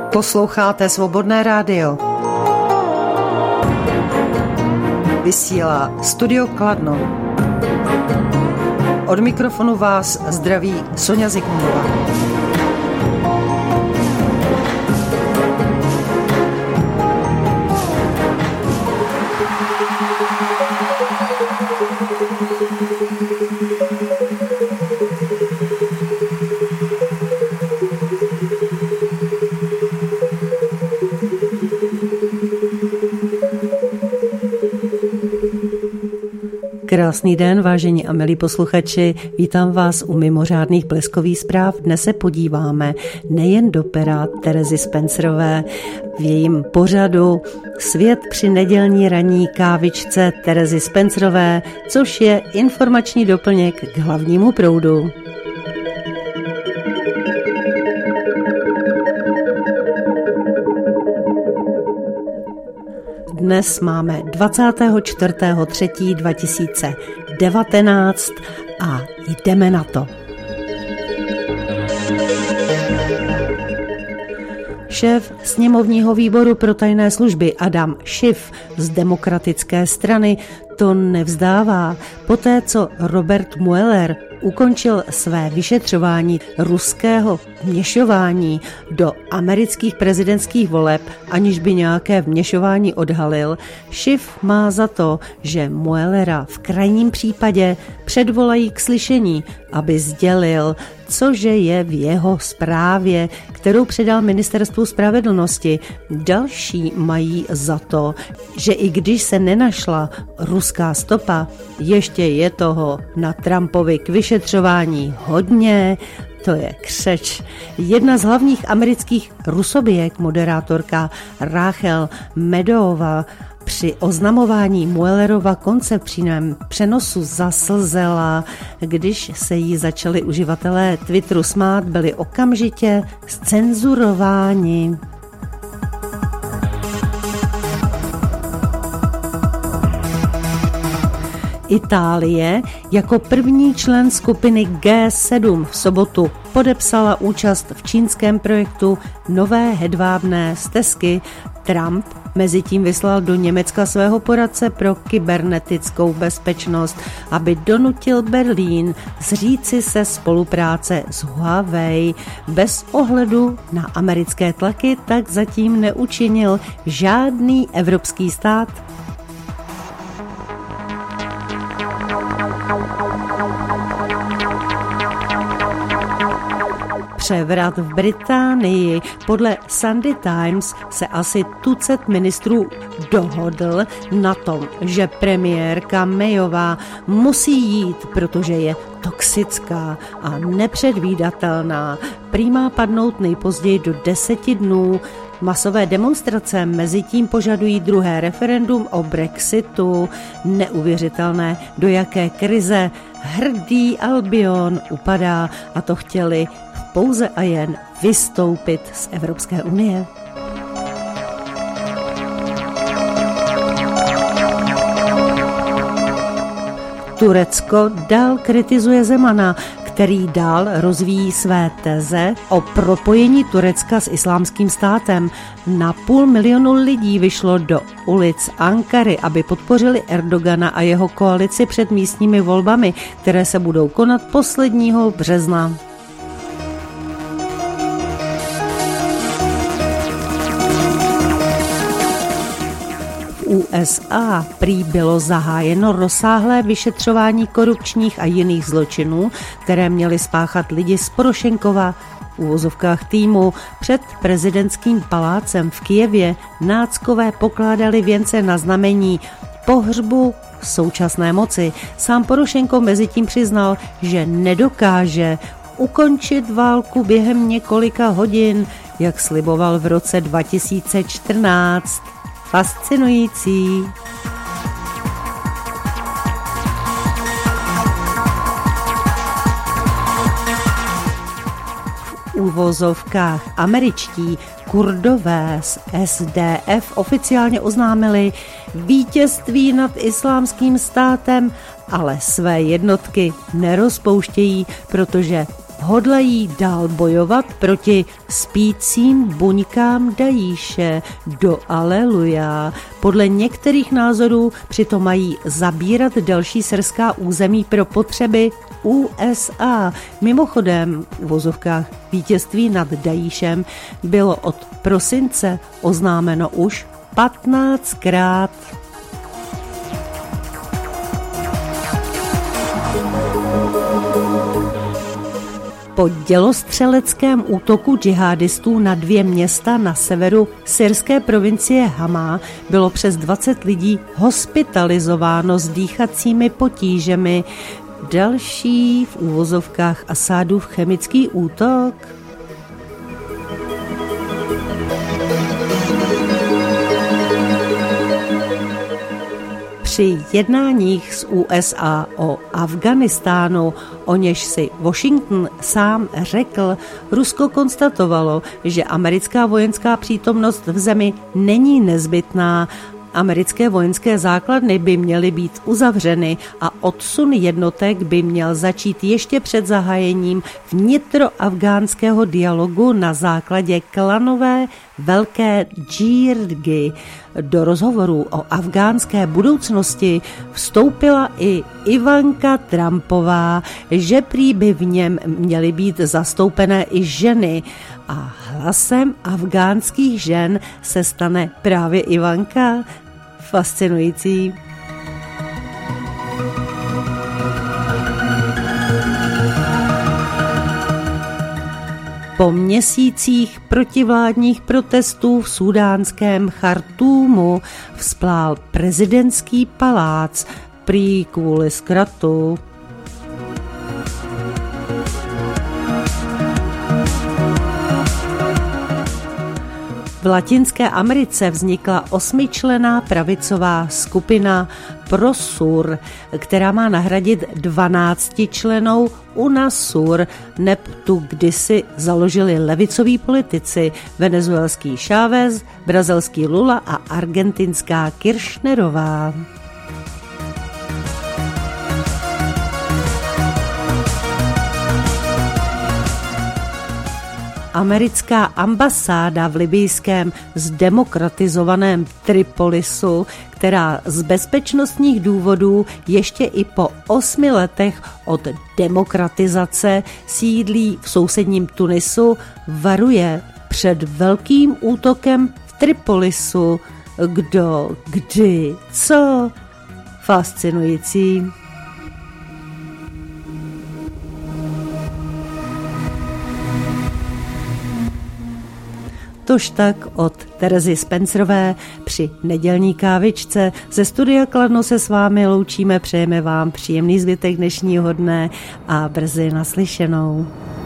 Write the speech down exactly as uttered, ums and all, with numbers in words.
Posloucháte Svobodné rádio. Vysílá Studio Kladno. Od mikrofonu vás zdraví Sonja Zikmundová. Krásný den, vážení a milí posluchači, vítám vás u mimořádných bleskových zpráv. Dnes se podíváme nejen do pera Terezy Spencerové v jejím pořadu Svět při nedělní ranní kávičce Terezy Spencerové, což je informační doplněk k hlavnímu proudu. Dnes máme dvacátého čtvrtého třetího dva tisíce devatenáct a jdeme na to. Šéf sněmovního výboru pro tajné služby Adam Schiff z Demokratické strany to nevzdává. Poté, co Robert Mueller ukončil své vyšetřování ruského vměšování do amerických prezidentských voleb, aniž by nějaké vměšování odhalil, Schiff má za to, že Muellera v krajním případě předvolají k slyšení, aby sdělil, cože je v jeho zprávě, kterou předal Ministerstvu spravedlnosti. Další mají za to, že i když se nenašla ruská stopa, ještě je toho na Trumpovi k vyšetřování hodně. To je křeč. Jedna z hlavních amerických rusobijek, moderátorka Rachel Maddowová, při oznamování Muellerova konce v přímém přenosu zaslzela. Když se jí začali uživatelé Twitteru smát, byli okamžitě zcenzurováni. Itálie jako první člen skupiny G sedm v sobotu podepsala účast v čínském projektu Nové hedvábné stezky. Trump mezitím vyslal do Německa svého poradce pro kybernetickou bezpečnost, aby donutil Berlín zříci se spolupráce s Huawei. Bez ohledu na americké tlaky tak zatím neučinil žádný evropský stát. Převrat v Británii. Podle Sunday Times se asi tucet ministrů dohodl na tom, že premiérka Mayová musí jít, protože je toxická a nepředvídatelná. Prý má padnout nejpozději do deseti dnů. Masové demonstrace mezitím požadují druhé referendum o Brexitu. Neuvěřitelné, do jaké krize hrdý Albion upadá, a to chtěli pouze a jen vystoupit z Evropské unie. Turecko dál kritizuje Zemana, který dál rozvíjí své teze o propojení Turecka s islámským státem. Na půl milionu lidí vyšlo do ulic Ankary, aby podpořili Erdogana a jeho koalici před místními volbami, které se budou konat posledního března. U S A prý bylo zahájeno rozsáhlé vyšetřování korupčních a jiných zločinů, které měly spáchat lidi z Porošenkova v uvozovkách týmu. Před prezidentským palácem v Kyjevě náckové pokládali věnce na znamení pohřbu současné moci. Sám Porošenko mezitím přiznal, že nedokáže ukončit válku během několika hodin, jak sliboval v roce dva tisíce čtrnáct. Fascinující. V uvozovkách američtí Kurdové z S D F oficiálně oznámili vítězství nad islámským státem, ale své jednotky nerozpouštějí, protože hodlají dál bojovat proti spícím buňkám Dajíše do aleluja. Podle některých názorů přitom mají zabírat další syrská území pro potřeby U S A. Mimochodem, v uvozovkách vítězství nad Dajíšem bylo od prosince oznámeno už patnáctkrát. Po dělostřeleckém útoku džihadistů na dvě města na severu syrské provincie Hama bylo přes dvacet lidí hospitalizováno s dýchacími potížemi. Další v úvozovkách Asádův chemický útok. Při jednáních s U S A o Afghánistánu, o něž si Washington sám řekl, Rusko konstatovalo, že americká vojenská přítomnost v zemi není nezbytná. Americké vojenské základny by měly být uzavřeny a odsun jednotek by měl začít ještě před zahájením vnitroafgánského dialogu na základě klanové velké džírgy. Do rozhovorů o afgánské budoucnosti vstoupila i Ivanka Trumpová, že prý by v něm měly být zastoupené i ženy a hlasem afgánských žen se stane právě Ivanka. Fascinující. Po měsících protivládních protestů v súdánském Chartúmu vzplál prezidentský palác prý kvůli zkratu. V Latinské Americe vznikla osmičlenná pravicová skupina Prosur, která má nahradit dvanáctičlennou UNASUR, neb tu kdysi založili levicoví politici, venezuelský Chávez, brazilský Lula a argentinská Kirchnerová. Americká ambasáda v libijském zdemokratizovaném Tripolisu, která z bezpečnostních důvodů ještě i po osmi letech od demokratizace sídlí v sousedním Tunisu, varuje před velkým útokem v Tripolisu. Kdo, kdy, co? Fascinující. Tož tak od Terezy Spencerové při nedělní kávičce. Ze studia Kladno se s vámi loučíme, přejeme vám příjemný zbytek dnešního dne a brzy naslyšenou.